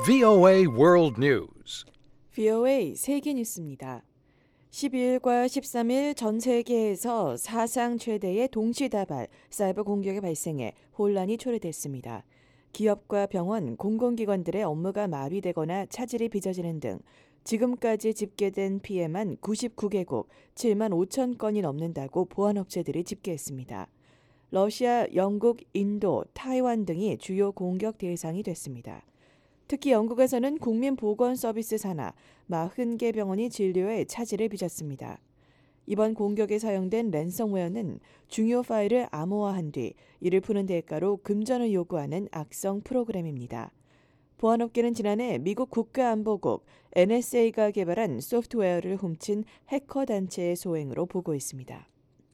VOA World News. VOA 세계 뉴스입니다. 12일과 13일 전 세계에서 사상 최대의 동시다발 사이버 공격이 발생해 혼란이 초래됐습니다. 기업과 병원, 공공기관들의 업무가 마비되거나 차질이 빚어지는 등 지금까지 집계된 피해만 99개국 7만 5천 건이 넘는다고 보안업체들이 집계했습니다. 러시아, 영국, 인도, 타이완 등이 주요 공격 대상이 됐습니다. 특히 영국에서는 국민보건서비스 산하 40개 병원이 진료에 차질을 빚었습니다. 이번 공격에 사용된 랜섬웨어는 중요 파일을 암호화한 뒤 이를 푸는 대가로 금전을 요구하는 악성 프로그램입니다. 보안업계는 지난해 미국 국가안보국 NSA가 개발한 소프트웨어를 훔친 해커 단체의 소행으로 보고 있습니다.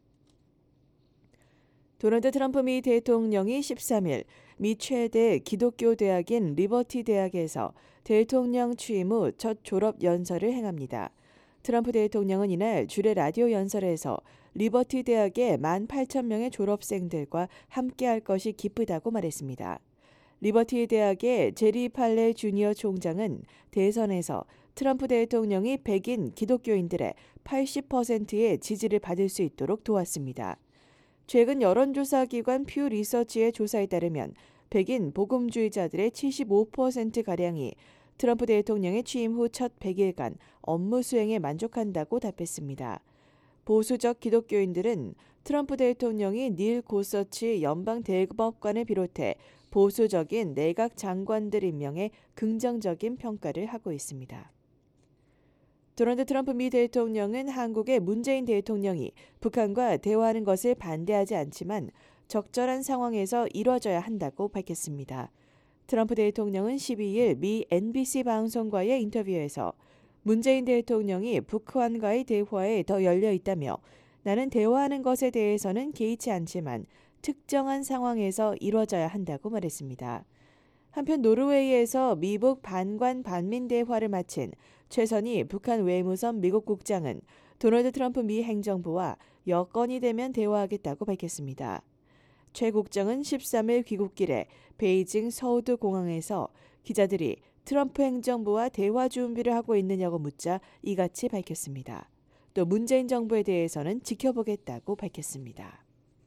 도널드 트럼프 미 대통령이 13일 미 최대 기독교 대학인 리버티 대학에서 대통령 취임 후 첫 졸업 연설을 행합니다. 트럼프 대통령은 이날 주례 라디오 연설에서 리버티 대학의 18,000명의 졸업생들과 함께할 것이 기쁘다고 말했습니다. 리버티 대학의 제리 팔레 주니어 총장은 대선에서 트럼프 대통령이 백인 기독교인들의 80%의 지지를 받을 수 있도록 도왔습니다. 최근 여론조사기관 퓨 리서치의 조사에 따르면 백인 복음주의자들의 75%가량이 트럼프 대통령의 취임 후 첫 100일간 업무 수행에 만족한다고 답했습니다. 보수적 기독교인들은 트럼프 대통령이 닐 고서치 연방 대법관을 비롯해 보수적인 내각 장관들 임명에 긍정적인 평가를 하고 있습니다. 도널드 트럼프 미 대통령은 한국의 문재인 대통령이 북한과 대화하는 것을 반대하지 않지만 적절한 상황에서 이뤄져야 한다고 밝혔습니다. 트럼프 대통령은 12일 미 NBC 방송과의 인터뷰에서 문재인 대통령이 북한과의 대화에 더 열려 있다며 나는 대화하는 것에 대해서는 개의치 않지만 특정한 상황에서 이뤄져야 한다고 말했습니다. 한편 노르웨이에서 미북 반관 반민 대화를 마친 최선희 북한 외무성 미국 국장은 도널드 트럼프 미 행정부와 여건이 되면 대화하겠다고 밝혔습니다. 최 국장은 13일 귀국길에 베이징 서우드 공항에서 기자들이 트럼프 행정부와 대화 준비를 하고 있느냐고 묻자 이같이 밝혔습니다. 또 문재인 정부에 대해서는 지켜보겠다고 밝혔습니다.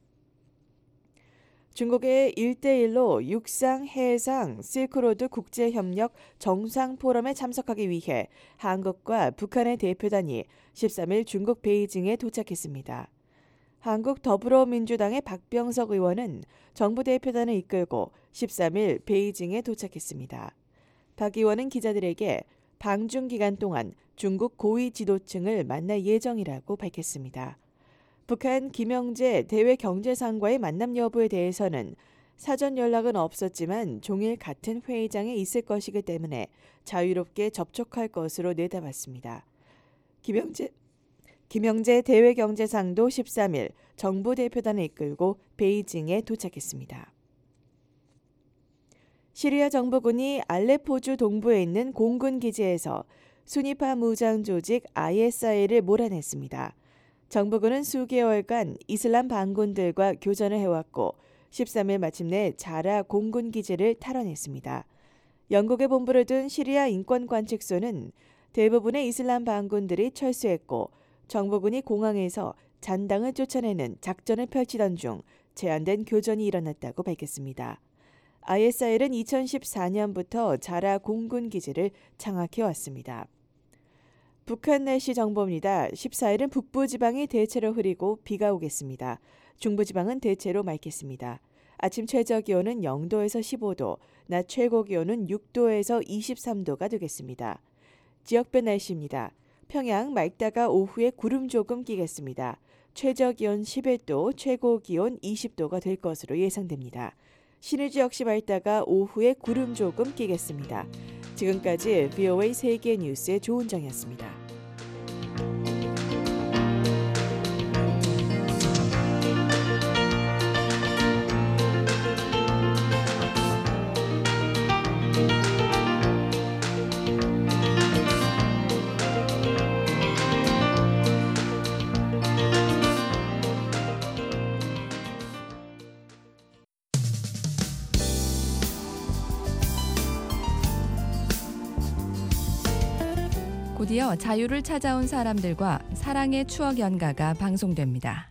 중국의 1대1로 육상, 해상, 실크로드 국제협력 정상포럼에 참석하기 위해 한국과 북한의 대표단이 13일 중국 베이징에 도착했습니다. 한국 더불어민주당의 박병석 의원은 정부 대표단을 이끌고 13일 베이징에 도착했습니다. 박 의원은 기자들에게 방중 기간 동안 중국 고위 지도층을 만날 예정이라고 밝혔습니다. 북한 김영재 대외경제상과의 만남 여부에 대해서는 사전 연락은 없었지만 종일 같은 회의장에 있을 것이기 때문에 자유롭게 접촉할 것으로 내다봤습니다. 김영재 대외경제상도 13일 정부 대표단을 이끌고 베이징에 도착했습니다. 시리아 정부군이 알레포주 동부에 있는 공군 기지에서 순위파 무장 조직 ISI를 몰아냈습니다. 정부군은 수개월간 이슬람 반군들과 교전을 해왔고 13일 마침내 자라 공군 기지를 탈환했습니다. 영국에 본부를 둔 시리아 인권관측소는 대부분의 이슬람 반군들이 철수했고 정부군이 공항에서 잔당을 쫓아내는 작전을 펼치던 중 제한된 교전이 일어났다고 밝혔습니다. ISI는 2014년부터 자라 공군 기지를 장악해왔습니다. 북한 날씨 정보입니다. 14일은 북부지방이 대체로 흐리고 비가 오겠습니다. 중부지방은 대체로 맑겠습니다. 아침 최저기온은 0도에서 15도, 낮 최고기온은 6도에서 23도가 되겠습니다. 지역별 날씨입니다. 평양 맑다가 오후에 구름 조금 끼겠습니다. 최저기온 11도, 최고기온 20도가 될 것으로 예상됩니다. 신의주 역시 맑다가 오후에 구름 조금 끼겠습니다. 지금까지 VOA 세계 뉴스의 조은정이었습니다. 곧이어 자유를 찾아온 사람들과 사랑의 추억 연가가 방송됩니다.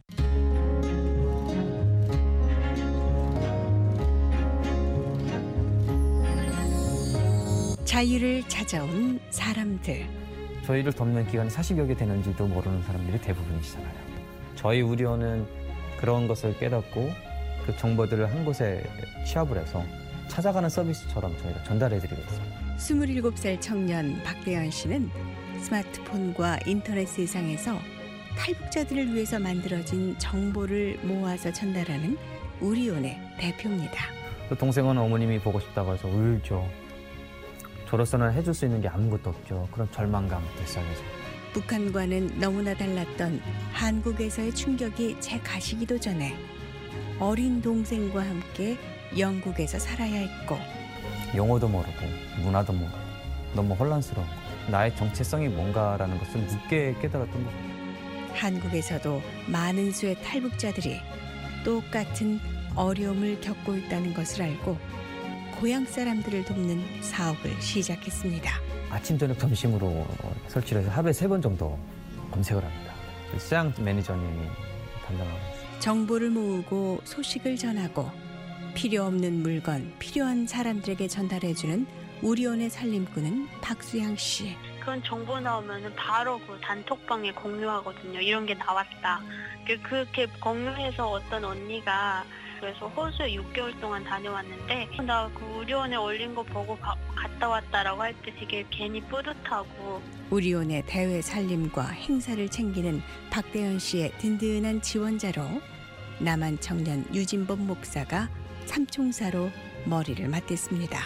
자유를 찾아온 사람들. 저희를 돕는 기간이 40여 개 되는지도 모르는 사람들이 대부분이시잖아요. 저희 우리원은 그런 것을 깨닫고 그 정보들을 한 곳에 취합을 해서 찾아가는 서비스처럼 저희가 전달해드리고 있습니다. 27살 청년 박대현 씨는 스마트폰과 인터넷 세상에서 탈북자들을 위해서 만들어진 정보를 모아서 전달하는 우리온의 대표입니다. 또 동생은 어머님이 보고 싶다고 해서 울죠. 저로서는 해줄 수 있는 게 아무것도 없죠. 그런 절망감부터 시작해서. 북한과는 너무나 달랐던 한국에서의 충격이 제 가시기도 전에 어린 동생과 함께 영국에서 살아야 했고 영어도 모르고 문화도 모르고 너무 혼란스러운 거. 나의 정체성이 뭔가라는 것을 늦게 깨달았던 것 같아요. 한국에서도 많은 수의 탈북자들이 똑같은 어려움을 겪고 있다는 것을 알고 고향 사람들을 돕는 사업을 시작했습니다. 아침, 저녁, 점심으로 설치를 해서 하루에 3번 정도 검색을 합니다. 시장 매니저님이 담당하고 있어요. 정보를 모으고 소식을 전하고 필요 없는 물건, 필요한 사람들에게 전달해주는 우리온의 살림꾼은 박수양 씨. 그런 정보 나오면 바로 그 단톡방에 공유하거든요. 이런 게 나왔다. 그렇게 공유해서 어떤 언니가 그래서 호주에 6개월 동안 다녀왔는데 나 그 우리원에 올린 거 보고 갔다 왔다라고 할 때 되게 괜히 뿌듯하고. 우리온의 대외 살림과 행사를 챙기는 박대현 씨의 든든한 지원자로 남한 청년 유진범 목사가 삼총사로 머리를 맡았습니다.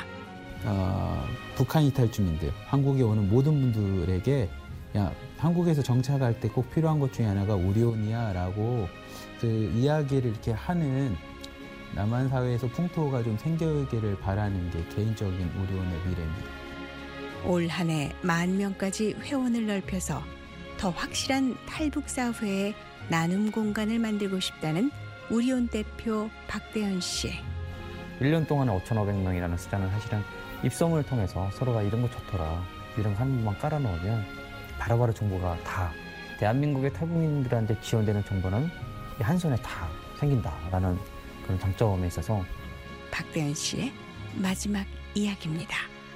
북한 이탈 주민들, 한국에 오는 모든 분들에게 야, 한국에서 정착할 때 꼭 필요한 것 중에 하나가 우리온이야 라고 그 이야기를 이렇게 하는 남한 사회에서 풍토가 좀 생겨기를 바라는 게 개인적인 우리온의 미래입니다. 올 한 해 10,000명까지 회원을 넓혀서 더 확실한 탈북 사회의 나눔 공간을 만들고 싶다는 우리온 대표 박대현 씨. 1년 동안에 5,500명이라는 숫자는 사실은 입소문을 통해서 서로가 이런 거 좋더라, 이런 거 한 번만 깔아놓으면 바로바로 정보가 다 대한민국의 탈북민들한테 지원되는 정보는 한 손에 다 생긴다라는 그런 장점에 있어서. 박대현 씨의 마지막 이야기입니다.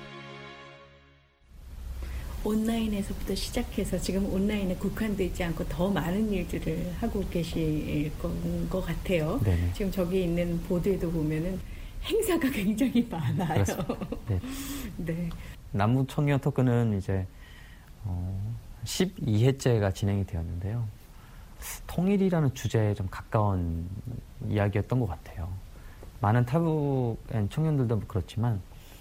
온라인에서부터 시작해서 지금 온라인에 국한되지 않고 더 많은 일들을 하고 계실 것 같아요. 네네. 지금 저기 있는 보도에도 보면은 행사가 굉장히 많아요. 네. 네. 남북 청년 토크는 이제 12회째가 진행이 되었는데요. 통일이라는 주제에 좀 가까운 이야기였던 것 같아요. 많은 탈북 청년들도 그렇지만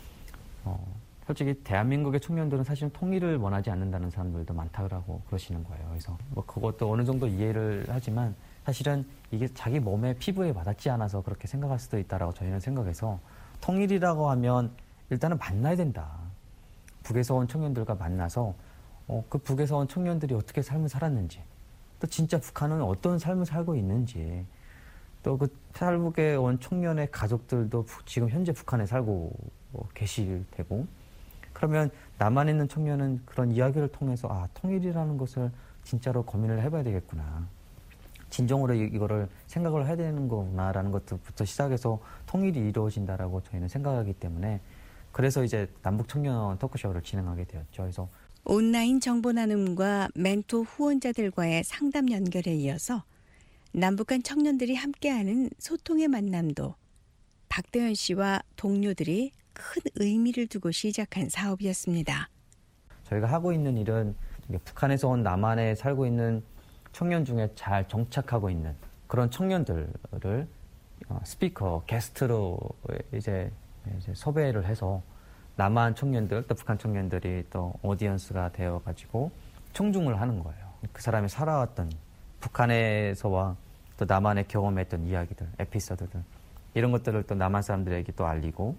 솔직히 대한민국의 청년들은 사실은 통일을 원하지 않는다는 사람들도 많다고 그러시는 거예요. 그래서 뭐 그것도 어느 정도 이해를 하지만 사실은 이게 자기 몸에 피부에 와닿지 않아서 그렇게 생각할 수도 있다라고 저희는 생각해서, 통일이라고 하면 일단은 만나야 된다. 북에서 온 청년들과 만나서 그 북에서 온 청년들이 어떻게 삶을 살았는지, 또 진짜 북한은 어떤 삶을 살고 있는지, 또 그 탈북에 온 청년의 가족들도 지금 현재 북한에 살고 계실 테고, 그러면 남한에 있는 청년은 그런 이야기를 통해서 통일이라는 것을 진짜로 고민을 해봐야 되겠구나, 진정으로 이거를 생각을 해야 되는 거구나라는 것부터 시작해서 통일이 이루어진다라고 저희는 생각하기 때문에, 그래서 이제 남북 청년 토크쇼를 진행하게 되었죠. 그래서 온라인 정보 나눔과 멘토 후원자들과의 상담 연결에 이어서 남북한 청년들이 함께하는 소통의 만남도 박대현 씨와 동료들이 큰 의미를 두고 시작한 사업이었습니다. 저희가 하고 있는 일은 북한에서 온 남한에 살고 있는 청년 중에 잘 정착하고 있는 그런 청년들을 스피커, 게스트로 이제 섭외를 해서 남한 청년들, 또 북한 청년들이 또 오디언스가 되어가지고 청중을 하는 거예요. 그 사람이 살아왔던 북한에서와 또 남한에 경험했던 이야기들, 에피소드들, 이런 것들을 또 남한 사람들에게 또 알리고,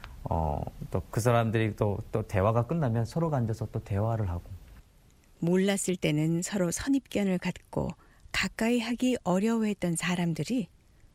또 그 사람들이 또 대화가 끝나면 서로가 앉아서 또 대화를 하고. 몰랐을 때는 서로 선입견을 갖고 가까이 하기 어려워했던 사람들이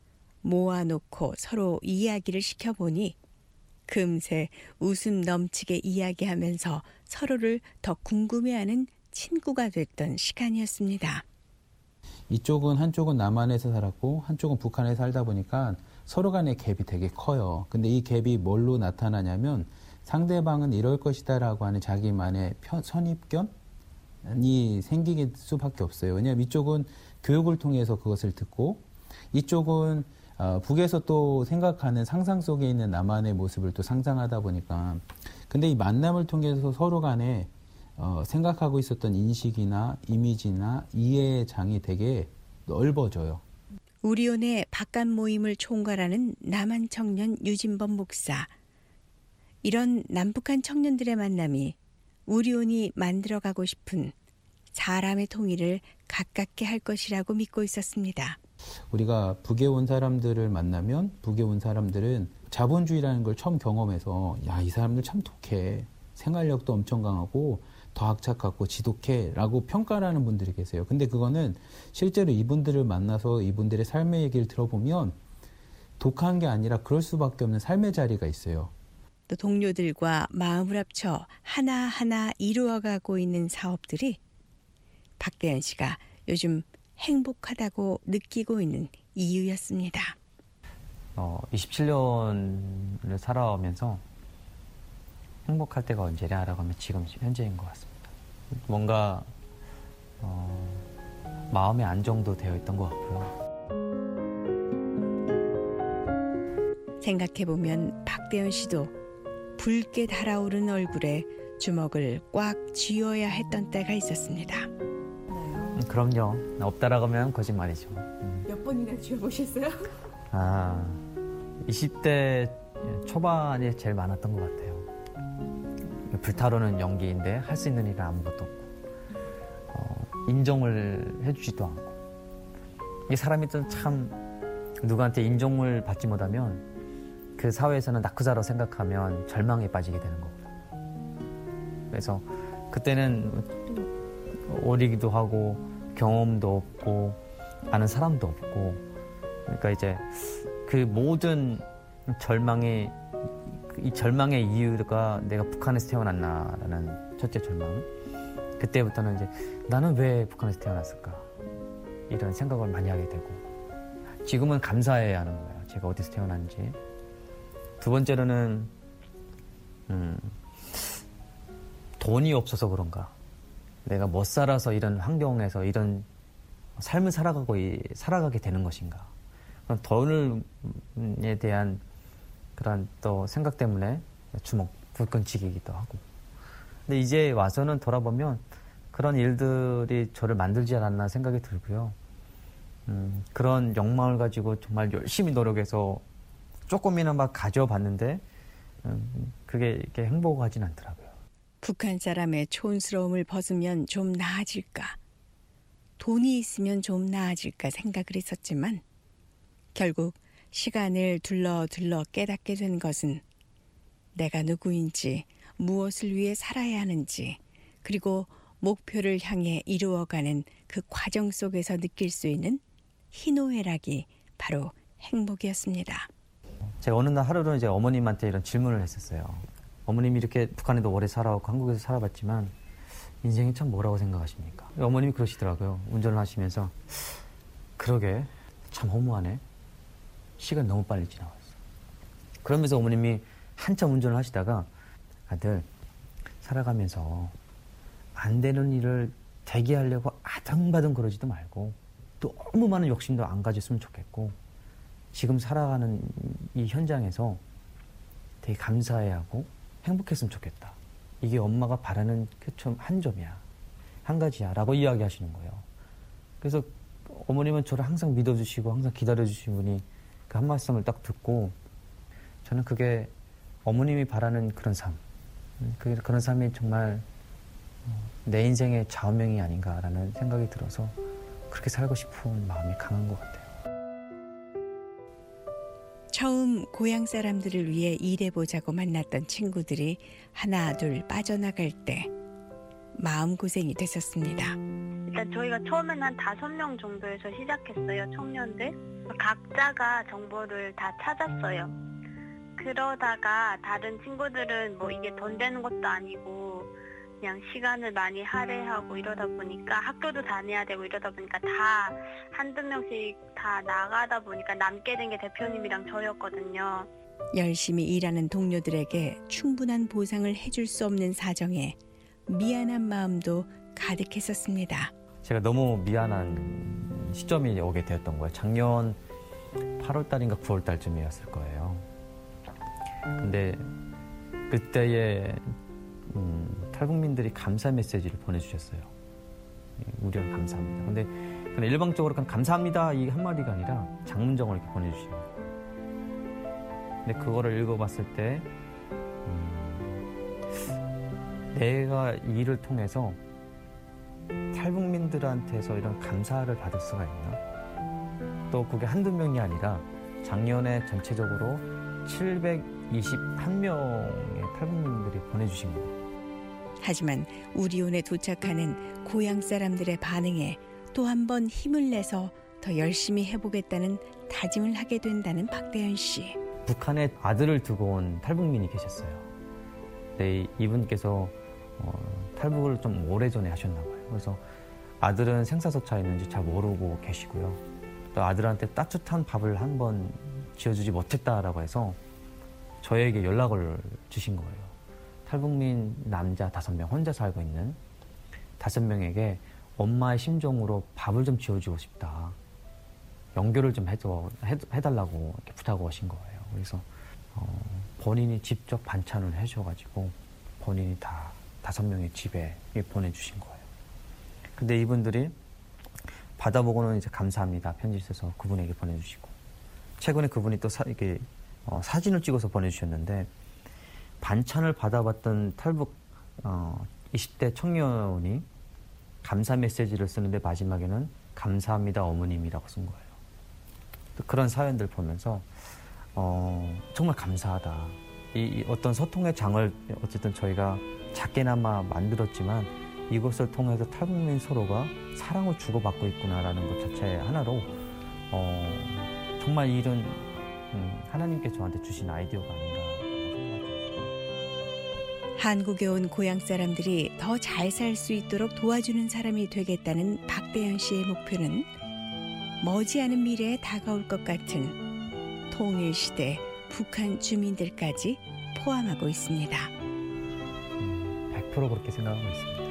모아놓고 서로 이야기를 시켜보니 금세 웃음 넘치게 이야기하면서 서로를 더 궁금해하는 친구가 됐던 시간이었습니다. 한쪽은 남한에서 살았고 한쪽은 북한에 살다 보니까 서로 간의 갭이 되게 커요. 근데 이 갭이 뭘로 나타나냐면 상대방은 이럴 것이다라고 하는 자기만의 선입견이 생기게 수밖에 없어요. 왜냐하면 이쪽은 교육을 통해서 그것을 듣고 이쪽은 북에서 또 생각하는 상상 속에 있는 남한의 모습을 또 상상하다 보니까 근데 이 만남을 통해서 서로 간에 생각하고 있었던 인식이나 이미지나 이해의 장이 되게 넓어져요. 우리온의 바깥 모임을 총괄하는 남한 청년 유진범 목사. 이런 남북한 청년들의 만남이 우리온이 만들어가고 싶은 사람의 통일을 가깝게 할 것이라고 믿고 있었습니다. 우리가 북에 온 사람들을 만나면 북에 온 사람들은 자본주의라는 걸 처음 경험해서 야, 이 사람들 참 독해. 생활력도 엄청 강하고 더 악착같고 지독해라고 평가를 하는 분들이 계세요. 근데 그거는 실제로 이분들을 만나서 이분들의 삶의 얘기를 들어보면 독한 게 아니라 그럴 수밖에 없는 삶의 자리가 있어요. 또 동료들과 마음을 합쳐 하나하나 이루어가고 있는 사업들이 박대현 씨가 요즘 행복하다고 느끼고 있는 이유였습니다. 27년을 살아오면서 행복할 때가 언제냐라고 하면 지금 현재인 것 같습니다. 뭔가 마음의 안정도 되어 있던 것 같고요. 생각해보면 박대현 씨도 붉게 달아오른 얼굴에 주먹을 꽉 쥐어야 했던 때가 있었습니다. 그럼요. 없다라고 하면 거짓말이죠. 몇 번이나 쥐어보셨어요? 20대 초반에 제일 많았던 것 같아요. 불타오르는 연기인데 할 수 있는 일은 아무것도 없고 인정을 해주지도 않고 이 사람이 참 누구한테 인정을 받지 못하면 그 사회에서는 낙후자로 생각하면 절망에 빠지게 되는 거고요. 그래서 그때는 어리기도 하고 경험도 없고 아는 사람도 없고 그러니까 이제 그 모든 이 절망의 이유가 내가 북한에서 태어났나라는 첫째 절망. 그때부터는 이제 나는 왜 북한에서 태어났을까 이런 생각을 많이 하게 되고 지금은 감사해야 하는 거예요. 제가 어디서 태어났는지. 두 번째로는 돈이 없어서 그런가. 내가 못 살아서 이런 환경에서 이런 삶을 살아가게 되는 것인가. 그런 돈에 대한 그런 또 생각 때문에 주먹 불끈치기기도 하고. 근데 이제 와서는 돌아보면 그런 일들이 저를 만들지 않았나 생각이 들고요. 그런 욕망을 가지고 정말 열심히 노력해서 조금이나 막 가져봤는데 그게 이렇게 행복하진 않더라고요. 북한 사람의 촌스러움을 벗으면 좀 나아질까, 돈이 있으면 좀 나아질까 생각을 했었지만 결국 시간을 둘러 깨닫게 된 것은 내가 누구인지, 무엇을 위해 살아야 하는지, 그리고 목표를 향해 이루어가는 그 과정 속에서 느낄 수 있는 희노애락이 바로 행복이었습니다. 제가 어느 날 하루는 이제 어머님한테 이런 질문을 했었어요. 어머님이 이렇게 북한에도 오래 살아왔고 한국에서 살아봤지만 인생이 참 뭐라고 생각하십니까? 어머님이 그러시더라고요. 운전을 하시면서 그러게 참 허무하네. 시간 너무 빨리 지나갔어. 그러면서 어머님이 한참 운전을 하시다가 아들 살아가면서 안 되는 일을 되게 하려고 아등바등 그러지도 말고 너무 많은 욕심도 안 가졌으면 좋겠고 지금 살아가는 이 현장에서 되게 감사해야 하고 행복했으면 좋겠다. 이게 엄마가 바라는 한 점이야. 한 가지야. 라고 이야기하시는 거예요. 그래서 어머님은 저를 항상 믿어주시고 항상 기다려주신 분이 그 한 말씀을 딱 듣고 저는 그게 어머님이 바라는 그런 삶, 그런 삶이 정말 내 인생의 좌우명이 아닌가라는 생각이 들어서 그렇게 살고 싶은 마음이 강한 것 같아요. 처음 고향 사람들을 위해 일해보자고 만났던 친구들이 하나 둘 빠져나갈 때 마음고생이 됐었습니다. 일단 저희가 처음에는 한 5명 정도에서 시작했어요. 청년들. 각자가 정보를 다 찾았어요. 그러다가 다른 친구들은 뭐 이게 돈 되는 것도 아니고 그냥 시간을 많이 할애하고 이러다 보니까 학교도 다녀야 되고 이러다 보니까 다 한두 명씩 다 나가다 보니까 남게 된 게 대표님이랑 저였거든요. 열심히 일하는 동료들에게 충분한 보상을 해줄 수 없는 사정에 미안한 마음도 가득했었습니다. 제가 너무 미안한 시점이 오게 되었던 거예요. 작년 8월 달인가 9월 달쯤이었을 거예요. 근데 그때에 탈북민들이 감사 메시지를 보내주셨어요. 우리는 감사합니다. 근데 일방적으로 그냥 감사합니다 이 한마디가 아니라 장문정을 이렇게 보내주시는 거예요. 근데 그거를 읽어봤을 때 내가 이 일을 통해서 탈북민들한테서 이런 감사를 받을 수가 있나? 또 그게 한두 명이 아니라 작년에 전체적으로 721명의 탈북민들이 보내주신 거예요. 하지만 우리온에 도착하는 고향 사람들의 반응에 또 한 번 힘을 내서 더 열심히 해보겠다는 다짐을 하게 된다는 박대현 씨. 북한에 아들을 두고 온 탈북민이 계셨어요. 근데 이분께서 탈북을 좀 오래전에 하셨나 봐요. 그래서 아들은 생사소차 있는지 잘 모르고 계시고요. 또 아들한테 따뜻한 밥을 한 번 지어주지 못했다라고 해서 저에게 연락을 주신 거예요. 탈북민 남자 5명, 혼자 살고 있는 5명에게 엄마의 심정으로 밥을 좀 지어주고 싶다. 연결을 좀 해달라고 이렇게 부탁을 하신 거예요. 그래서 본인이 직접 반찬을 해줘가지고 본인이 다 5명의 집에 보내주신 거예요. 근데 이분들이 받아보고는 이제 감사합니다 편지 써서 그분에게 보내주시고, 최근에 그분이 또 이렇게 사진을 찍어서 보내주셨는데, 반찬을 받아봤던 탈북 20대 청년이 감사 메시지를 쓰는데 마지막에는 감사합니다 어머님이라고 쓴 거예요. 또 그런 사연들 보면서 정말 감사하다. 이 어떤 소통의 장을 어쨌든 저희가 작게나마 만들었지만 이것을 통해서 탈북민 서로가 사랑을 주고받고 있구나라는 것 자체 하나로 정말 이런 하나님께 저한테 주신 아이디어가 아닌가 생각합니다. 한국에 온 고향 사람들이 더 잘 살 수 있도록 도와주는 사람이 되겠다는 박대현 씨의 목표는 머지않은 미래에 다가올 것 같은 통일시대 북한 주민들까지 포함하고 있습니다. 100% 그렇게 생각하고 있습니다.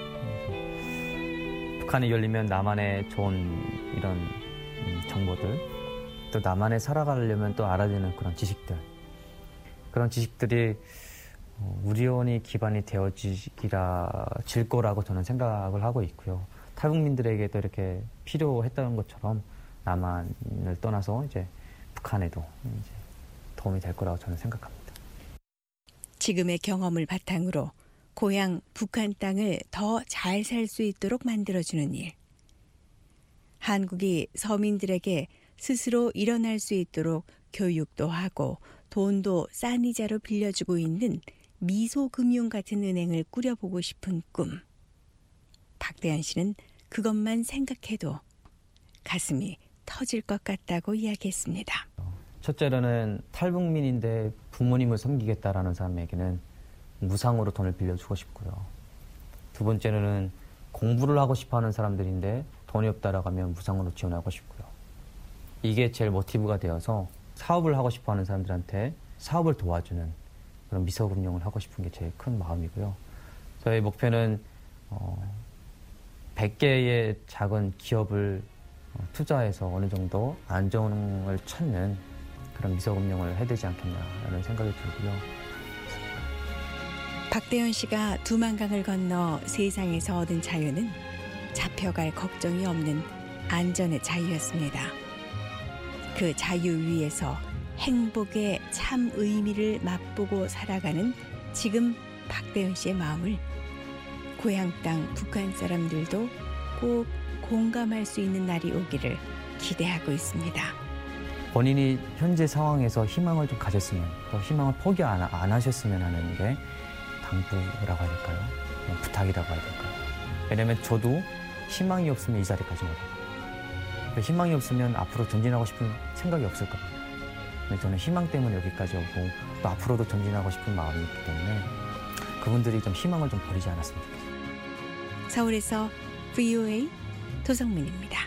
북한이 열리면 나만의 좋은 이런 정보들, 또 나만에 살아가려면 또 알아야 되는 그런 지식들, 그런 지식들이 우리온이 기반이 되어질 거라고 저는 생각을 하고 있고요. 탈북민들에게도 이렇게 필요했던 것처럼 남한을 떠나서 이제 북한에도 이제 도움이 될 거라고 저는 생각합니다. 지금의 경험을 바탕으로 고향 북한 땅을 더 잘 살 수 있도록 만들어주는 일. 한국이 서민들에게 스스로 일어날 수 있도록 교육도 하고 돈도 싼 이자로 빌려주고 있는 미소금융 같은 은행을 꾸려보고 싶은 꿈. 박대현 씨는 그것만 생각해도 가슴이 터질 것 같다고 이야기했습니다. 첫째로는 탈북민인데 부모님을 섬기겠다라는 사람에게는 무상으로 돈을 빌려주고 싶고요. 두 번째로는 공부를 하고 싶어하는 사람들인데 돈이 없다라고 하면 무상으로 지원하고 싶고요. 이게 제일 모티브가 되어서 사업을 하고 싶어하는 사람들한테 사업을 도와주는 그런 미소금융을 하고 싶은 게 제일 큰 마음이고요. 저희 목표는 100개의 작은 기업을 투자해서 어느 정도 안정을 찾는 그런 미소금융을 해야 되지 않겠나라는 생각이 들고요. 박대현 씨가 두만강을 건너 세상에서 얻은 자유는 잡혀갈 걱정이 없는 안전의 자유였습니다. 그 자유 위에서 행복의 참 의미를 맛보고 살아가는 지금 박대현 씨의 마음을 고향 땅 북한 사람들도 꼭 공감할 수 있는 날이 오기를 기대하고 있습니다. 본인이 현재 상황에서 희망을 좀 가졌으면, 또 희망을 포기 안 하셨으면 하는 게 당부라고 해야 될까요? 부탁이라고 해야 될까요? 왜냐면 저도 희망이 없으면 이 자리까지 못 와요. 희망이 없으면 앞으로 전진하고 싶은 생각이 없을 겁니다. 근데 저는 희망 때문에 여기까지 오고 또 앞으로도 전진하고 싶은 마음이 있기 때문에 그분들이 좀 희망을 좀 버리지 않았으면 좋겠어요. 서울에서 VOA 도성문입니다.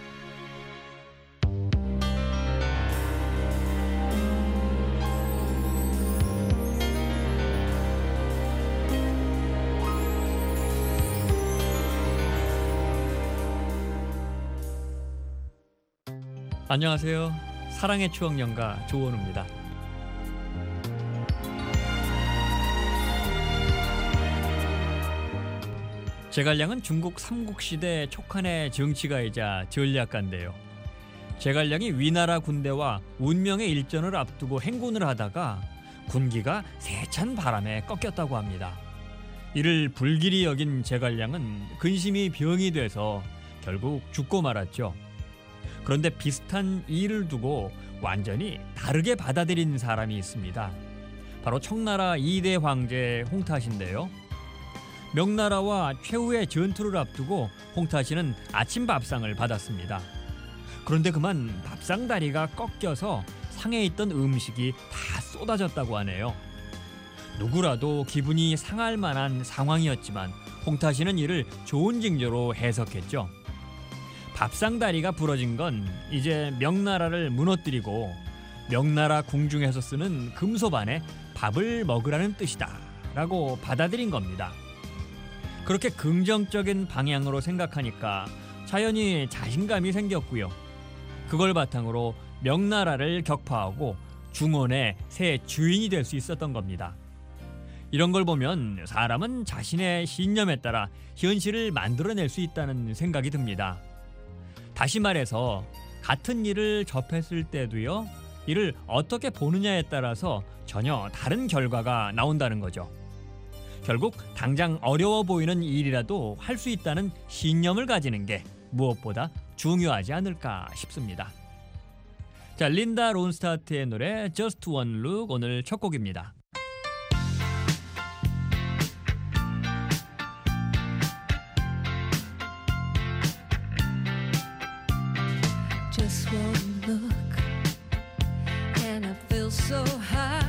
안녕하세요. 사랑의 추억 연가 조원우입니다. 제갈량은 중국 삼국시대 촉한의 정치가이자 전략가인데요. 제갈량이 위나라 군대와 운명의 일전을 앞두고 행군을 하다가 군기가 세찬 바람에 꺾였다고 합니다. 이를 불길이 여긴 제갈량은 근심이 병이 돼서 결국 죽고 말았죠. 그런데 비슷한 일을 두고 완전히 다르게 받아들인 사람이 있습니다. 바로 청나라 2대 황제 홍타신인데요. 명나라와 최후의 전투를 앞두고 홍타신은 아침 밥상을 받았습니다. 그런데 그만 밥상 다리가 꺾여서 상에 있던 음식이 다 쏟아졌다고 하네요. 누구라도 기분이 상할 만한 상황이었지만 홍타신은 이를 좋은 징조로 해석했죠. 밥상 다리가 부러진 건 이제 명나라를 무너뜨리고 명나라 궁중에서 쓰는 금소반에 밥을 먹으라는 뜻이다 라고 받아들인 겁니다. 그렇게 긍정적인 방향으로 생각하니까 자연히 자신감이 생겼고요. 그걸 바탕으로 명나라를 격파하고 중원의 새 주인이 될 수 있었던 겁니다. 이런 걸 보면 사람은 자신의 신념에 따라 현실을 만들어낼 수 있다는 생각이 듭니다. 다시 말해서 같은 일을 접했을 때도요, 이를 어떻게 보느냐에 따라서 전혀 다른 결과가 나온다는 거죠. 결국 당장 어려워 보이는 일이라도 할 수 있다는 신념을 가지는 게 무엇보다 중요하지 않을까 싶습니다. 자, 린다 론스타트의 노래 Just One Look 오늘 첫 곡입니다. Just one look and I feel so high.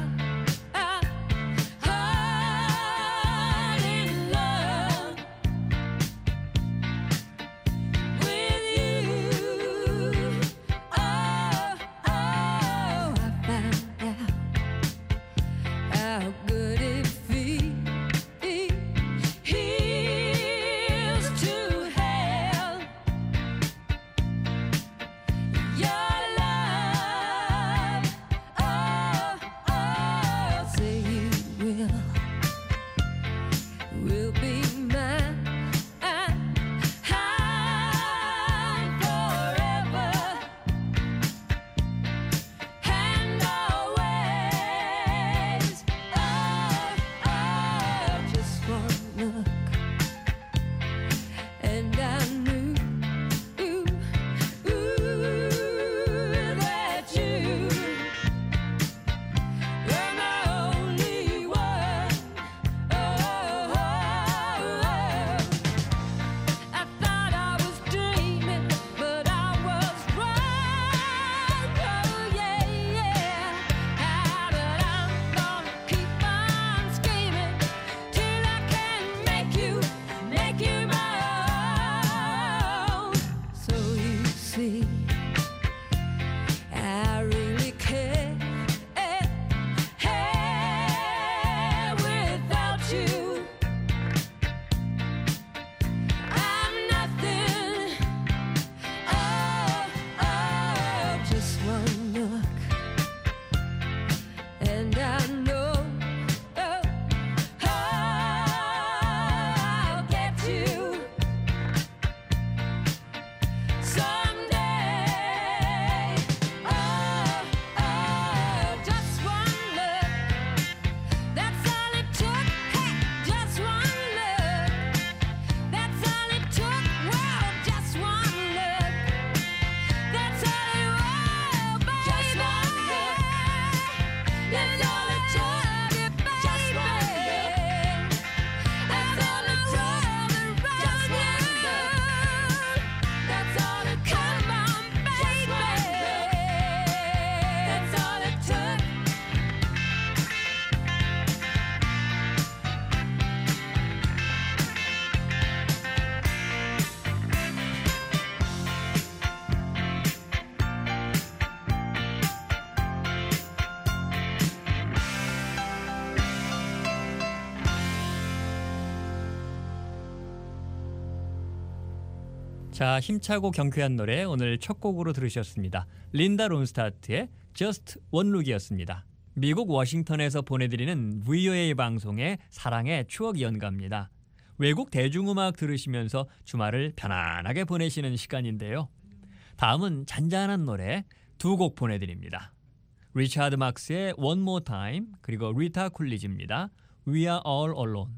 자, 힘차고 경쾌한 노래 오늘 첫 곡으로 들으셨습니다. 린다 론스타트의 Just One Look이었습니다. 미국 워싱턴에서 보내드리는 VOA 방송의 사랑의 추억 연가입니다. 외국 대중음악 들으시면서 주말을 편안하게 보내시는 시간인데요. 다음은 잔잔한 노래 두 곡 보내드립니다. 리차드 막스의 One More Time 그리고 리타 쿨리지입니다. We Are All Alone.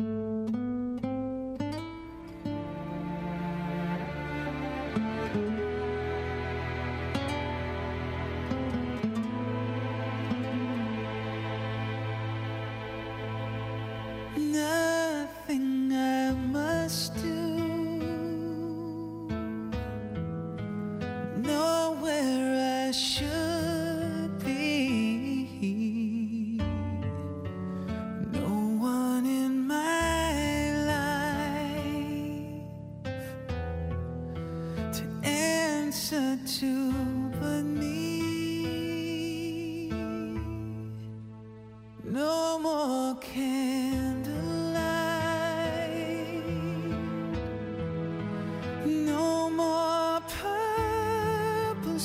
Nothing I must do, nowhere I should be, no one in my life to answer to but me. No more no more purple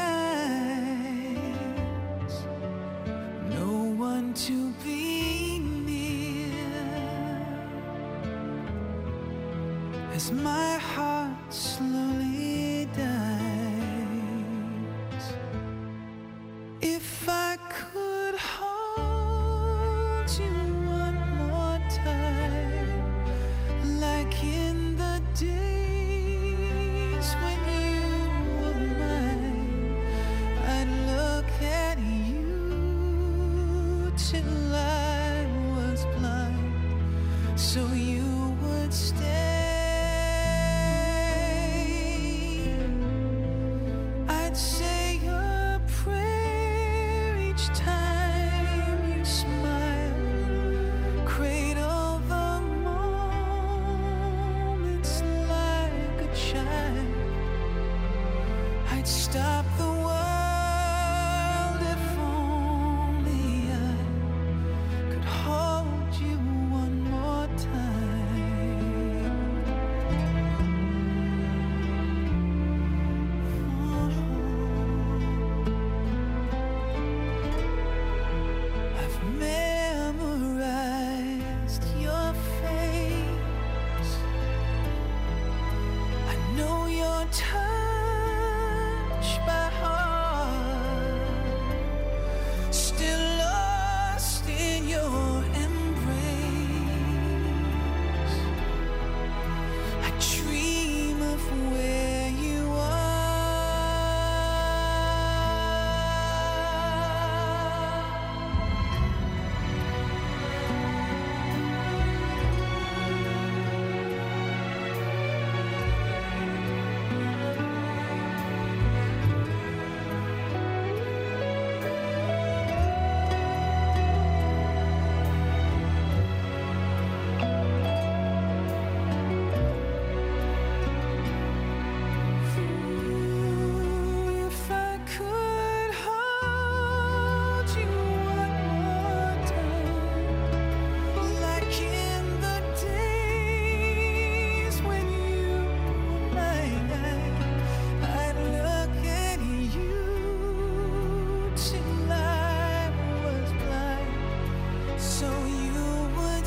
skies, no one to be near as my heart slowly dies. If I could hold you one more time, like in the days when you were mine, I'd look at you till I was blind, so you would stay. I'd say a prayer each time you smile, cradle the moments like a child. I'd stop the world if only I could hold you one more time. I've memorized your face. I know your touch by heart. Still lost in your embrace. I dream of where you are. If I could hold you one more time, like in the days when you were mine, I'd look at you till I was blind, so you would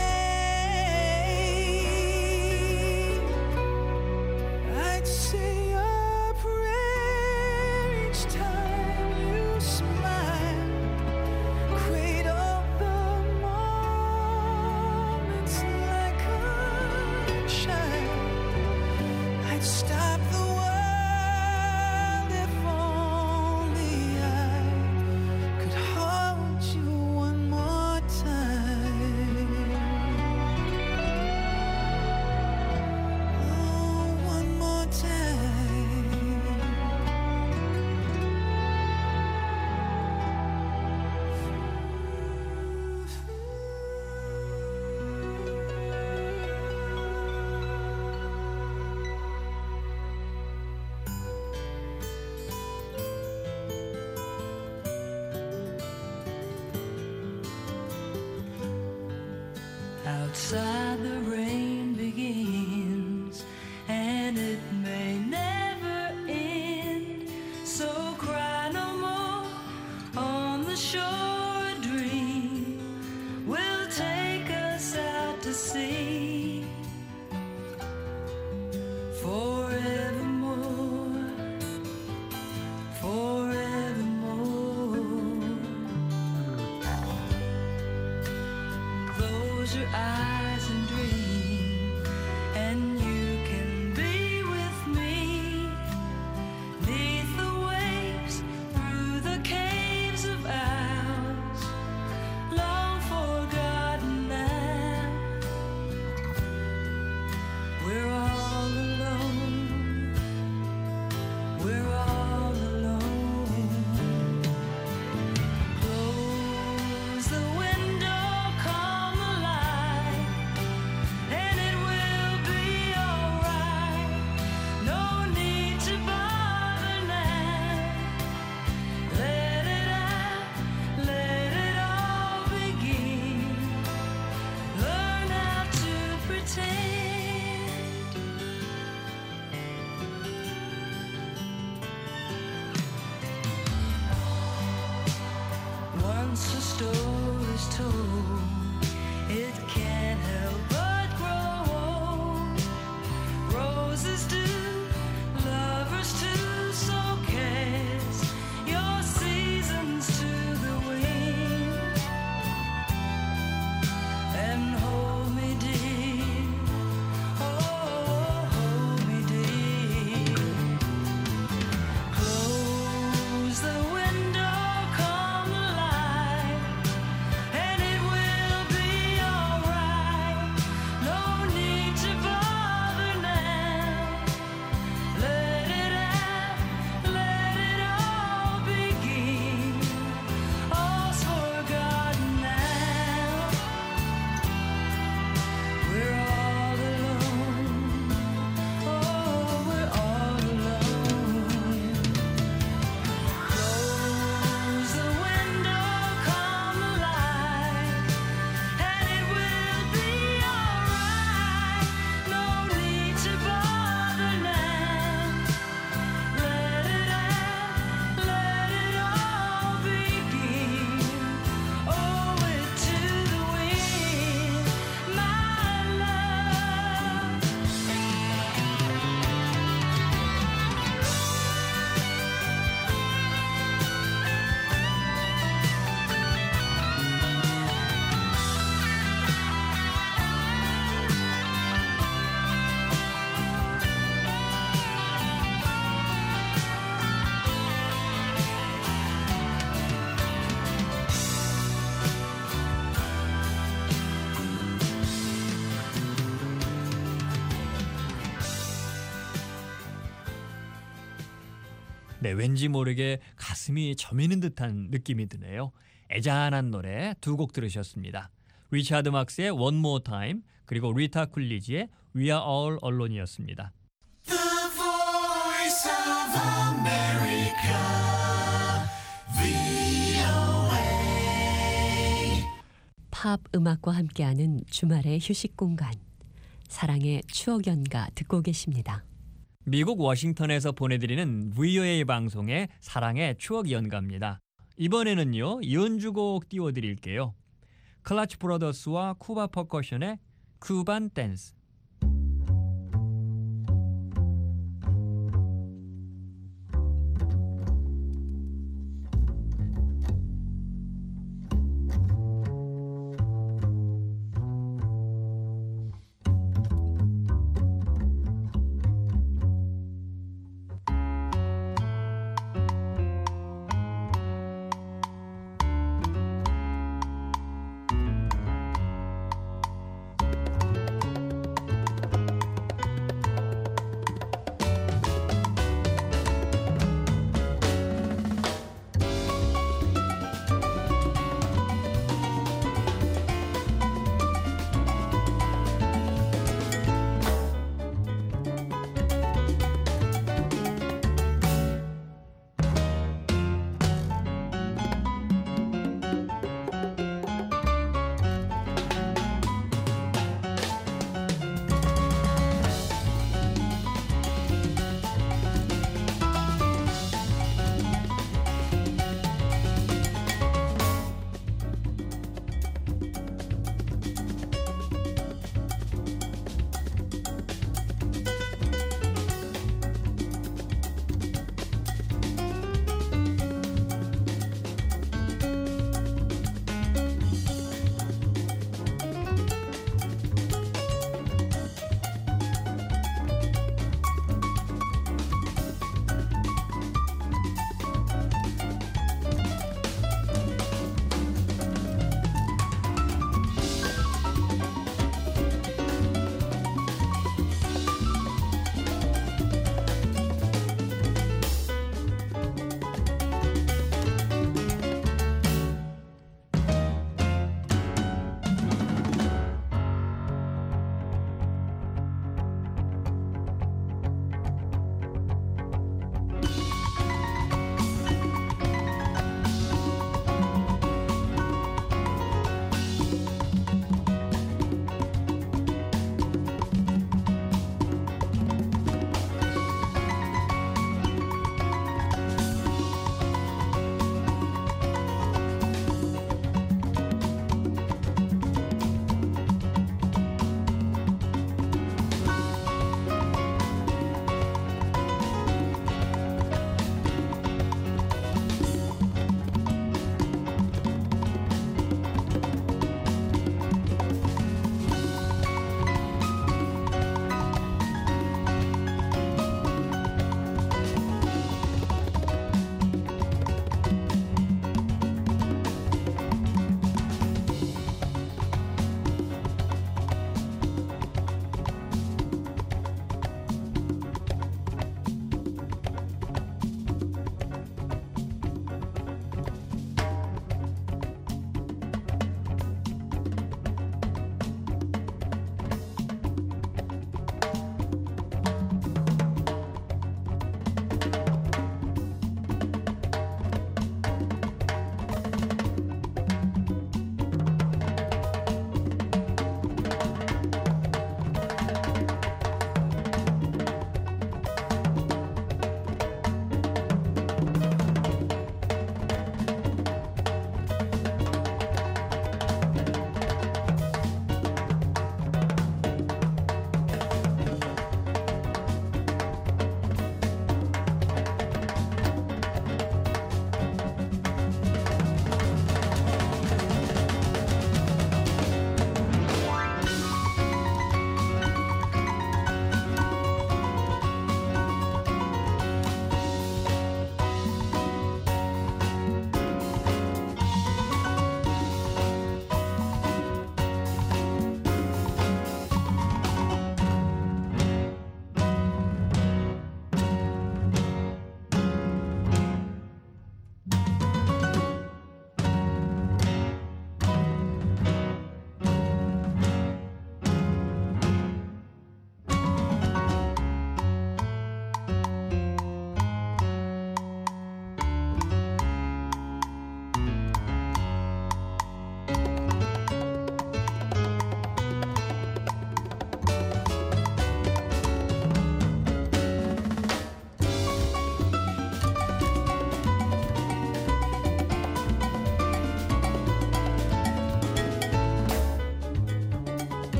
stay. I'd say a prayer each time you smile, cradle the moments like a child. I'd stop the world if only I could hold you one more time. Oh, one more time. Outside the rain begins and it sure a dream will take us out to sea forevermore, forevermore. Close your eyes and dream, and you can be with me. Neath the waves, through the caves of ours, long forgotten now. We're all alone. We're all alone. Close the window, calm the light, and it will be alright. No need to bother now. Let it out, let it all begin. Learn how to pretend. Once a story's told, it can't help but grow old. Roses do, lovers too, so cast your seasons to the wind and hold me dear, oh, hold me dear. Close the window, calm the light, and it will be alright. No need to bother now. Let it out, let it all begin. All's forgotten now. We're all alone. Oh, we're all alone. Close the window, calm the light, and it will be alright. No need to bother now. Let it out, let it all begin. Owe it to the wind, my love. 네, 왠지 모르게 가슴이 저미는 듯한 느낌이 드네요. 애잔한 노래 두 곡 들으셨습니다. 리차드 막스의 One More Time, 그리고 리타 쿨리지의 We Are All Alone이었습니다. The voice of America, VOA. 팝 음악과 함께하는 주말의 휴식 공간, 사랑의 추억 연가 듣고 계십니다. 미국 워싱턴에서 보내드리는 VOA 방송의 사랑의 추억 연가입니다. 이번에는요, 연주곡 띄워드릴게요. 클라치 브라더스와 쿠바 퍼커션의 쿠반 댄스.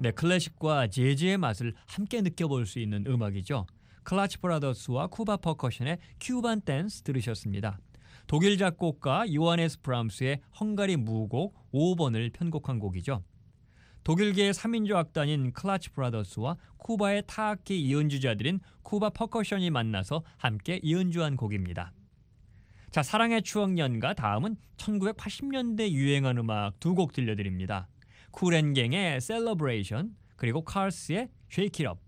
네, 클래식과 재즈의 맛을 함께 느껴볼 수 있는 음악이죠. 클라치 브라더스와 쿠바 퍼커션의 큐반 댄스 들으셨습니다. 독일 작곡가 요하네스 브람스의 헝가리 무곡 5번을 편곡한 곡이죠. 독일계의 3인조 악단인 클라치 브라더스와 쿠바의 타악기 연주자들인 쿠바 퍼커션이 만나서 함께 연주한 곡입니다. 자, 사랑의 추억 연가 다음은 1980년대 유행한 음악 두 곡 들려드립니다. 쿨앤갱의 셀러브레이션 그리고 칼스의 Shake It Up.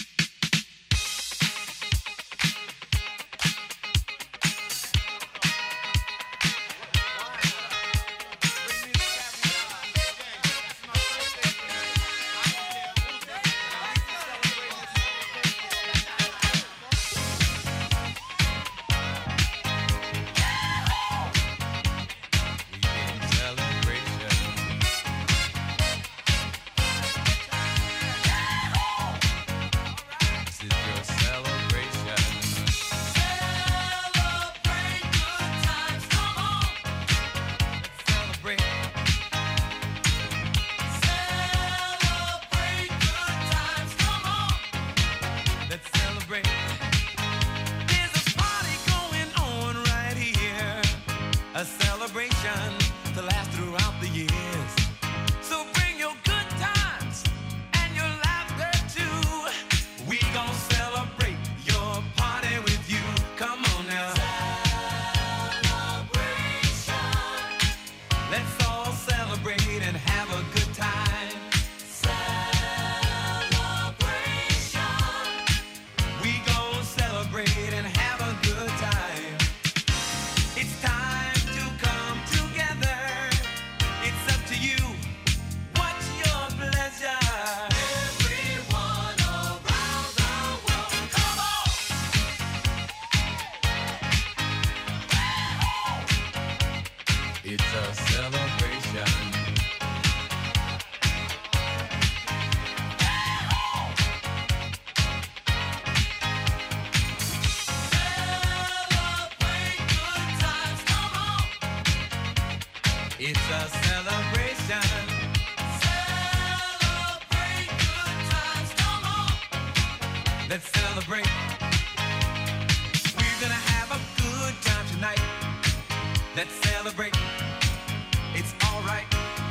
A celebration to last throughout the years. So bring your good times and your laughter too. We gon' celebrate your party with you. Come on now. Celebration. Let's all celebrate and have a good time. Celebration. We gon' celebrate and have a good time. It's time. It's a celebration. Celebrate good times, come on. It's a celebration. Celebrate good times, come on. Let's celebrate. We're gonna have a good time tonight. Let's celebrate. It's all right.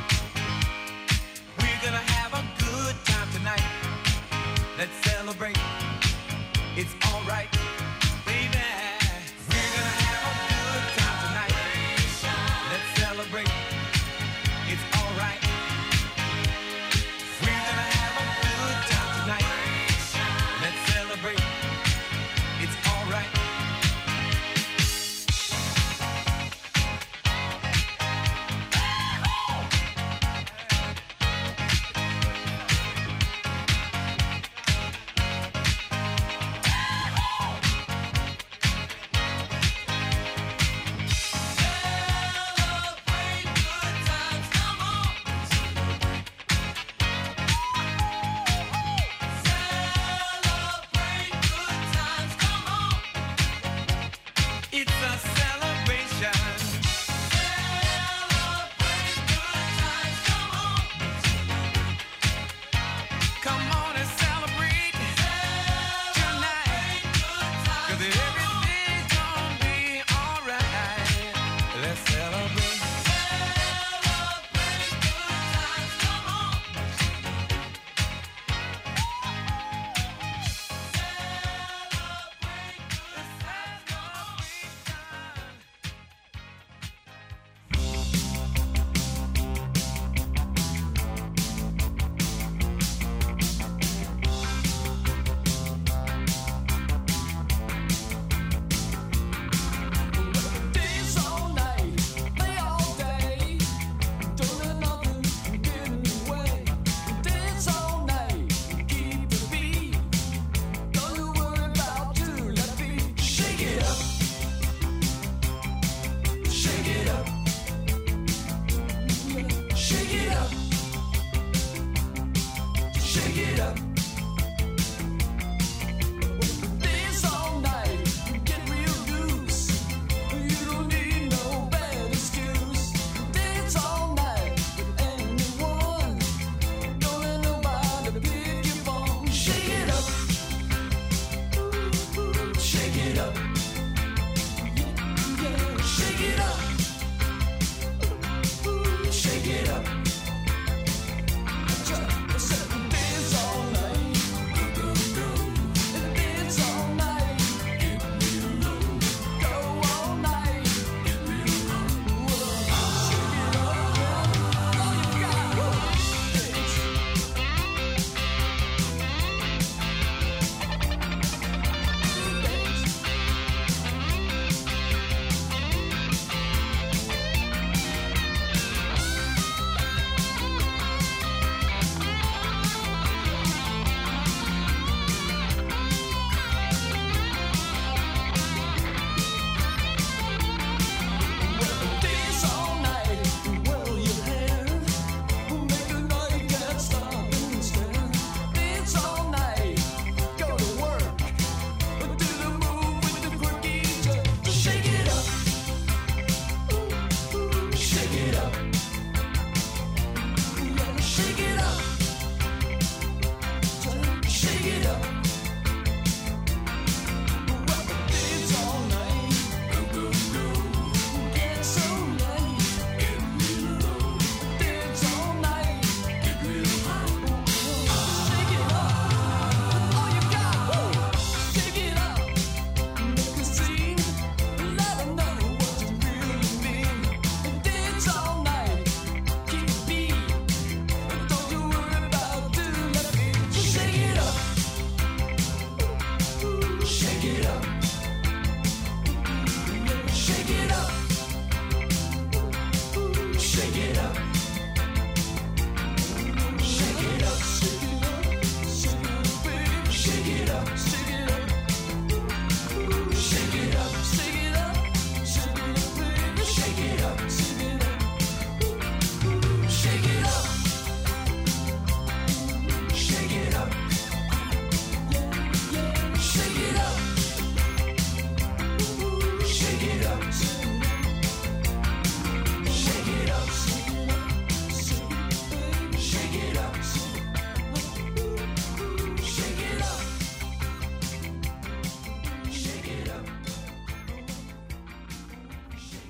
We're gonna have a good time tonight. Let's celebrate. It's all right, baby. We're gonna have a good time tonight. Let's celebrate. It's all right. We're gonna have a good time tonight. Let's celebrate. It's all right.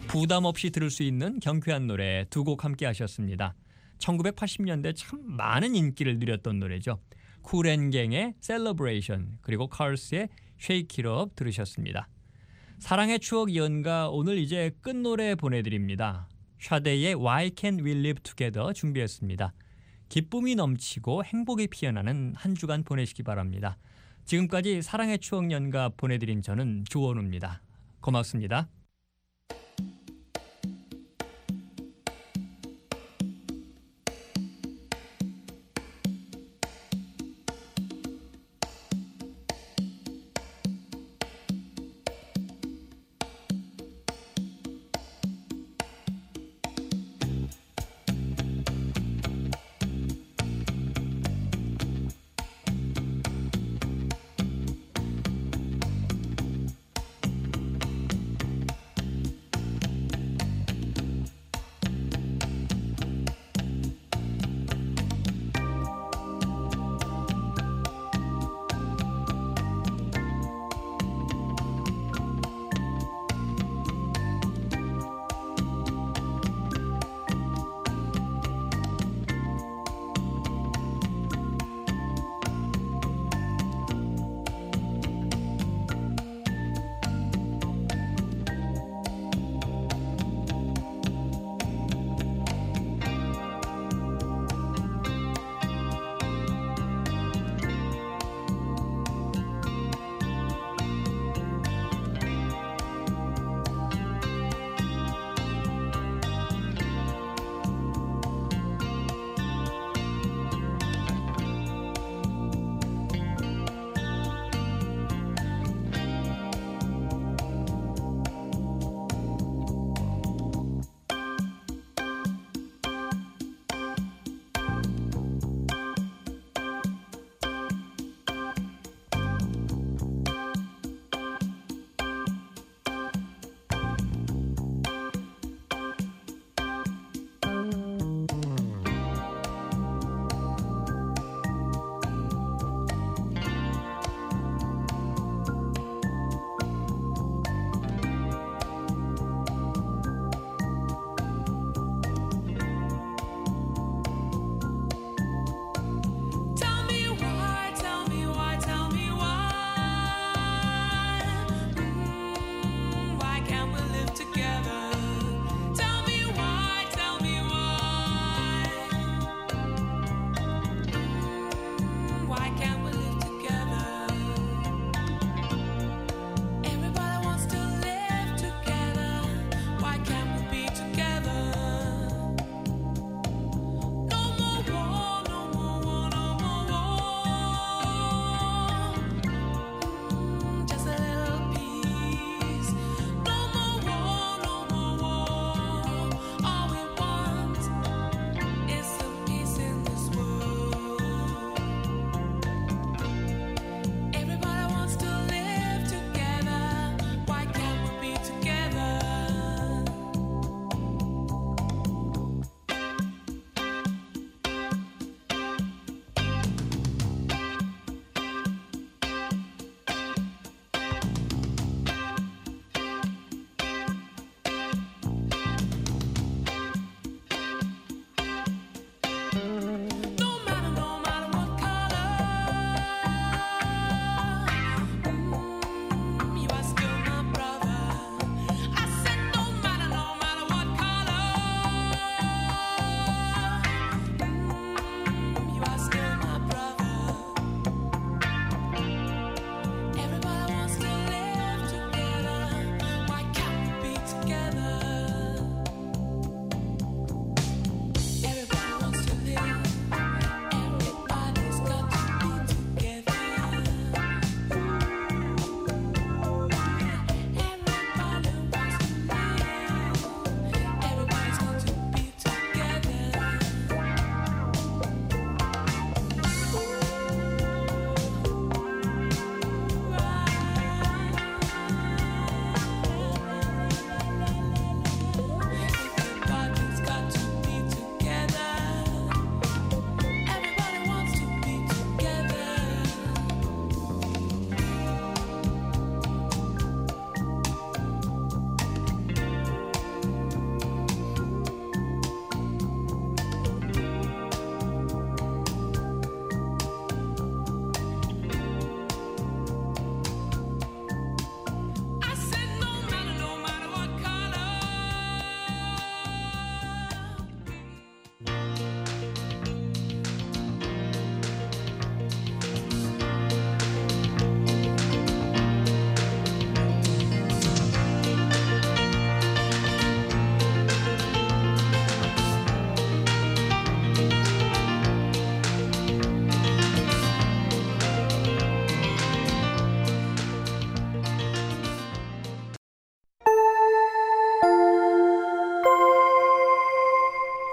부담 없이 들을 수 있는 경쾌한 노래 두 곡 함께 하셨습니다. 1980년대 참 많은 인기를 누렸던 노래죠. 쿨앤갱의 Celebration 그리고 카르스의 Shake It Up 들으셨습니다. 사랑의 추억 연가 오늘 이제 끝노래 보내드립니다. 샤데이의 Why Can't We Live Together 준비했습니다. 기쁨이 넘치고 행복이 피어나는 한 주간 보내시기 바랍니다. 지금까지 사랑의 추억 연가 보내드린 저는 조원우입니다. 고맙습니다.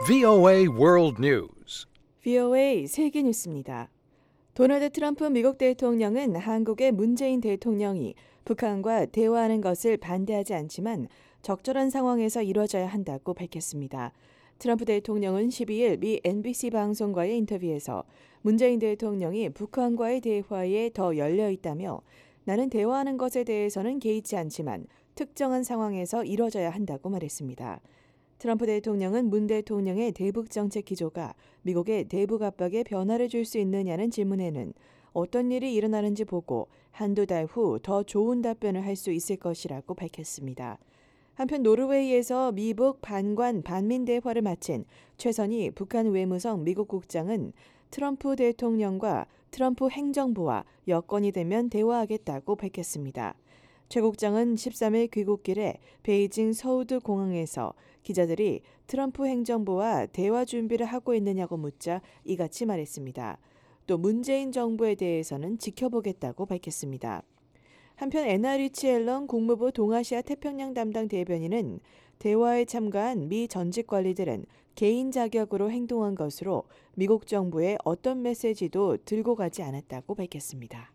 VOA World News. VOA 세계 뉴스입니다. 도널드 트럼프 미국 대통령은 한국의 문재인 대통령이 북한과 대화하는 것을 반대하지 않지만 적절한 상황에서 이뤄져야 한다고 밝혔습니다. 트럼프 대통령은 12일 미 NBC 방송과의 인터뷰에서 문재인 대통령이 북한과의 대화에 더 열려 있다며 나는 대화하는 것에 대해서는 개의치 않지만 특정한 상황에서 이뤄져야 한다고 말했습니다. 트럼프 대통령은 문 대통령의 대북 정책 기조가 미국의 대북 압박에 변화를 줄 수 있느냐는 질문에는 어떤 일이 일어나는지 보고 한두 달 후 더 좋은 답변을 할 수 있을 것이라고 밝혔습니다. 한편 노르웨이에서 미북 반관 반민 대화를 마친 최선희 북한 외무성 미국 국장은 트럼프 대통령과 트럼프 행정부와 여건이 되면 대화하겠다고 밝혔습니다. 최 국장은 13일 귀국길에 베이징 서우드 공항에서 기자들이 트럼프 행정부와 대화 준비를 하고 있느냐고 묻자 이같이 말했습니다. 또 문재인 정부에 대해서는 지켜보겠다고 밝혔습니다. 한편 NRH 앨런 국무부 동아시아 태평양 담당 대변인은 대화에 참가한 미 전직 관리들은 개인 자격으로 행동한 것으로 미국 정부에 어떤 메시지도 들고 가지 않았다고 밝혔습니다.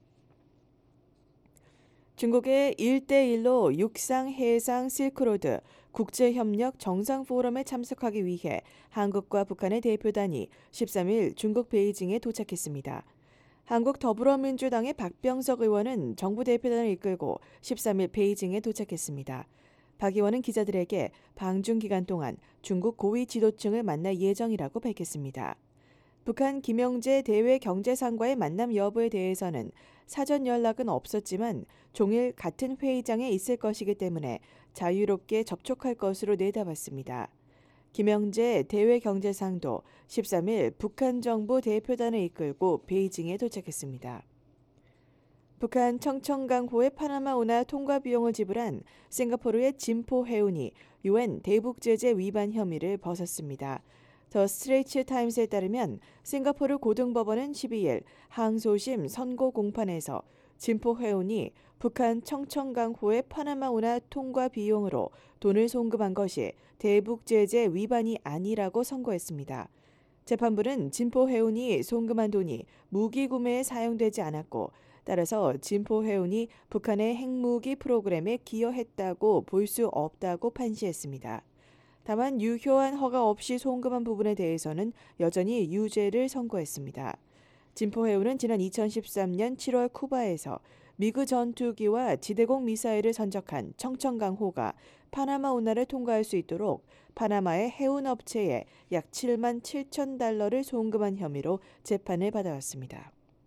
중국의 1대1로 육상, 해상, 실크로드 국제협력 정상포럼에 참석하기 위해 한국과 북한의 대표단이 13일 중국 베이징에 도착했습니다. 한국 더불어민주당의 박병석 의원은 정부 대표단을 이끌고 13일 베이징에 도착했습니다. 박 의원은 기자들에게 방중 기간 동안 중국 고위 지도층을 만날 예정이라고 밝혔습니다. 북한 김영재 대외 경제상과의 만남 여부에 대해서는 사전 연락은 없었지만 종일 같은 회의장에 있을 것이기 때문에 자유롭게 접촉할 것으로 내다봤습니다. 김영재 대외 경제상도 13일 북한 정부 대표단을 이끌고 베이징에 도착했습니다. 북한 청천강호의 파나마 운하 통과 비용을 지불한 싱가포르의 진포 해운이 UN 대북 제재 위반 혐의를 벗었습니다. 더 스트레이트 타임스에 따르면 싱가포르 고등법원은 12일 항소심 선고 공판에서 진포 해운이 북한 청천강호의 파나마 운하 통과 비용으로 돈을 송금한 것이 대북 제재 위반이 아니라고 선고했습니다. 재판부는 진포 해운이 송금한 돈이 무기 구매에 사용되지 않았고 따라서 진포 해운이 북한의 핵무기 프로그램에 기여했다고 볼 수 없다고 판시했습니다. 다만 유효한 허가 없이 송금한 부분에 대해서는 여전히 유죄를 선고했습니다. 진포 해운은 지난 2013년 7월 쿠바에서 미그 전투기와 지대공 미사일을 선적한 청천강호가 파나마 운하를 통과할 수 있도록 파나마의 해운 업체에 약 7만 7천 달러를 송금한 혐의로 재판을 받아왔습니다.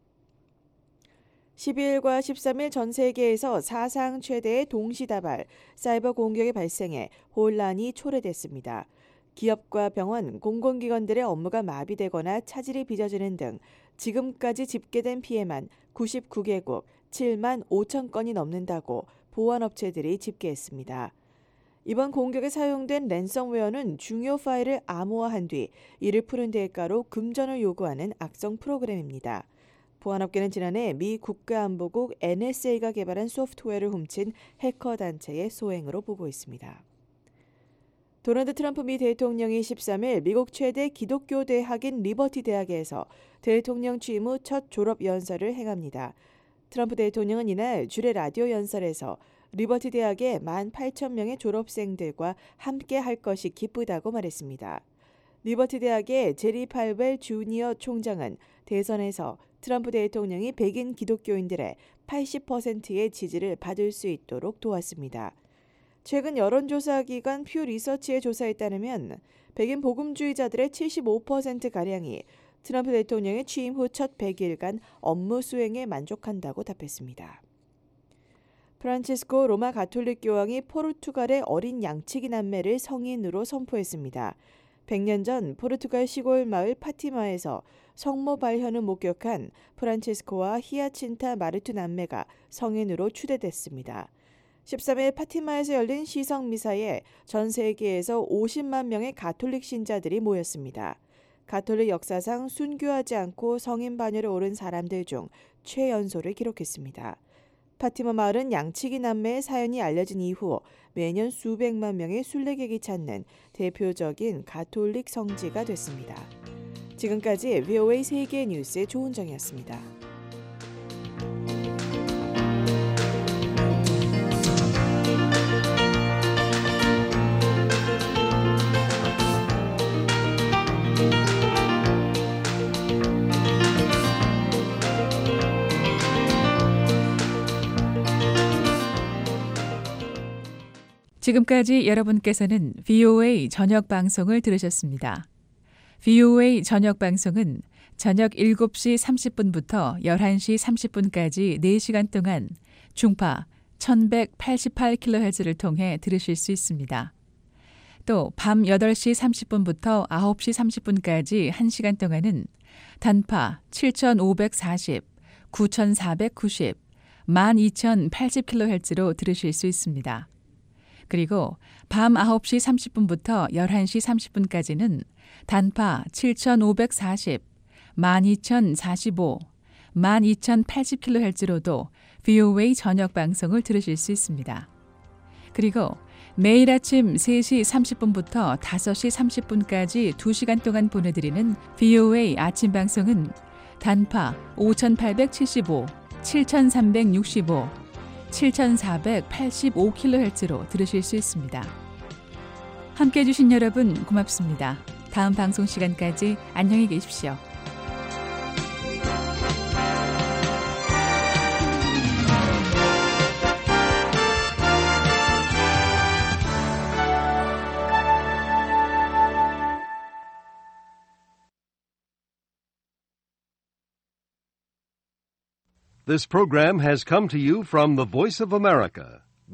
12일과 13일 전 세계에서 사상 최대의 동시다발 사이버 공격이 발생해 혼란이 초래됐습니다. 기업과 병원, 공공기관들의 업무가 마비되거나 차질이 빚어지는 등 지금까지 집계된 피해만 99개국 7만 5천 건이 넘는다고 보안업체들이 집계했습니다. 이번 공격에 사용된 랜섬웨어는 중요 파일을 암호화한 뒤 이를 푸는 대가로 금전을 요구하는 악성 프로그램입니다. 보안업계는 지난해 미 국가안보국 NSA가 개발한 소프트웨어를 훔친 해커 단체의 소행으로 보고 있습니다. 도널드 트럼프 미 대통령이 13일 미국 최대 기독교 대학인 리버티 대학에서 대통령 취임 후 첫 졸업 연설을 행합니다. 트럼프 대통령은 이날 주례 라디오 연설에서 리버티 대학의 18,000명의 졸업생들과 함께 할 것이 기쁘다고 말했습니다. 리버티 대학의 제리 팔웰 주니어 총장은 대선에서 트럼프 대통령이 백인 기독교인들의 80%의 지지를 받을 수 있도록 도왔습니다. 최근 여론조사 기관 퓨 리서치의 조사에 따르면 백인 복음주의자들의 75%가량이 트럼프 대통령의 취임 후 첫 100일간 업무 수행에 만족한다고 답했습니다. 프란치스코 로마 가톨릭 교황이 포르투갈의 어린 양치기 남매를 성인으로 선포했습니다. 100년 전 포르투갈 시골 마을 파티마에서 성모 발현을 목격한 프란치스코와 히아친타 마르투 남매가 성인으로 추대됐습니다. 13일 파티마에서 열린 시성 미사에 전 세계에서 50만 명의 가톨릭 신자들이 모였습니다. 가톨릭 역사상 순교하지 않고 성인 반열에 오른 사람들 중 최연소를 기록했습니다. 파티마 마을은 양치기 남매의 사연이 알려진 이후 매년 수백만 명의 순례객이 찾는 대표적인 가톨릭 성지가 됐습니다. 지금까지 VOA 세계 뉴스의 조은정이었습니다. 지금까지 여러분께서는 VOA 저녁 방송을 들으셨습니다. VOA 저녁 방송은 저녁 7시 30분부터 11시 30분까지 4시간 동안 중파 1188kHz를 통해 들으실 수 있습니다. 또 밤 8시 30분부터 9시 30분까지 1시간 동안은 단파 7540, 9490, 12080kHz로 들으실 수 있습니다. 그리고 밤 9시 30분부터 11시 30분까지는 단파 7540, 12045, 12080kHz로도 VOA 저녁 방송을 들으실 수 있습니다. 그리고 매일 아침 3시 30분부터 5시 30분까지 2시간 동안 보내드리는 VOA 아침 방송은 단파 5875, 7365, 7485kHz로 들으실 수 있습니다. 함께해 주신 여러분 고맙습니다. 다음 방송 시간까지 안녕히 계십시오. This program has come to you from the Voice of America,